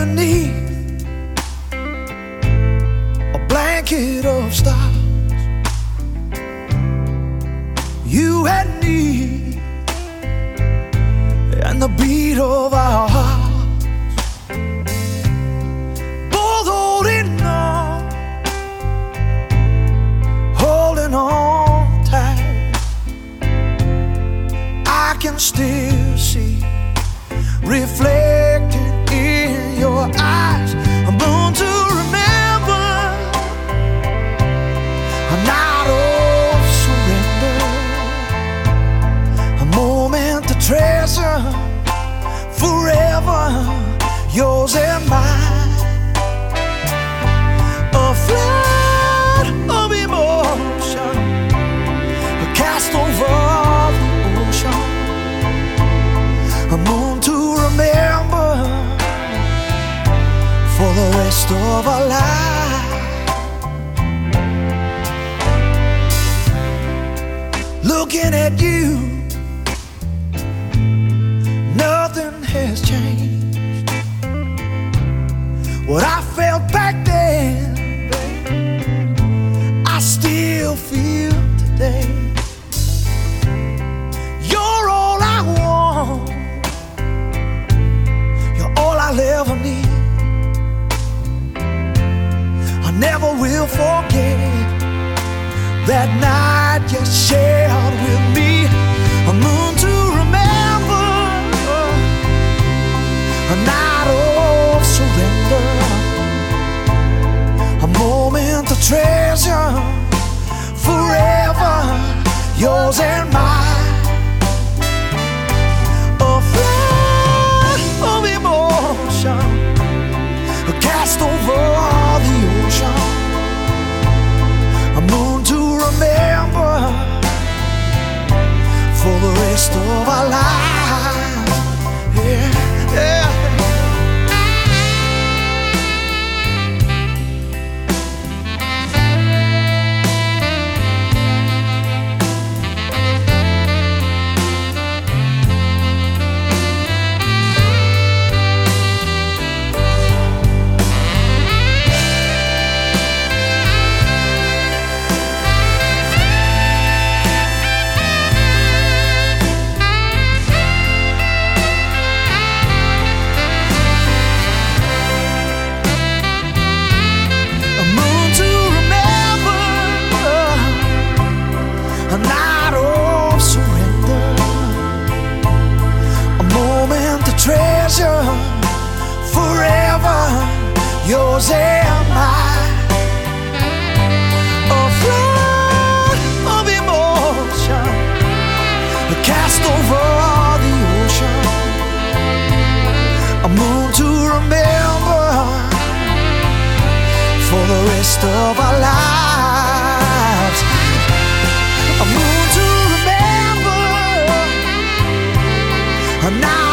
beneath a blanket of stars. You and me and the beat of our hearts, both holding on tight. I can still see reflected in your eyes a moon to remember, a night of surrender, a moment to treasure, forever yours and mine. A flood of emotion cast over the ocean, a moon to remember for the rest of our life. Looking at you, nothing has changed. What I felt back then, I still feel today. You're all I want, you're all I'll ever need. I never will forget that night you shared with me, a moon to remember, a night of surrender, a moment to treasure, forever yours and mine. A flood of emotion cast over the ocean, a moon to remember for the rest of our lives. Yeah, yeah. A night of surrender, a moment to treasure, forever yours and mine. A flood of emotion cast over the ocean, a moon to remember for the rest of our lives. A moon to remember, a night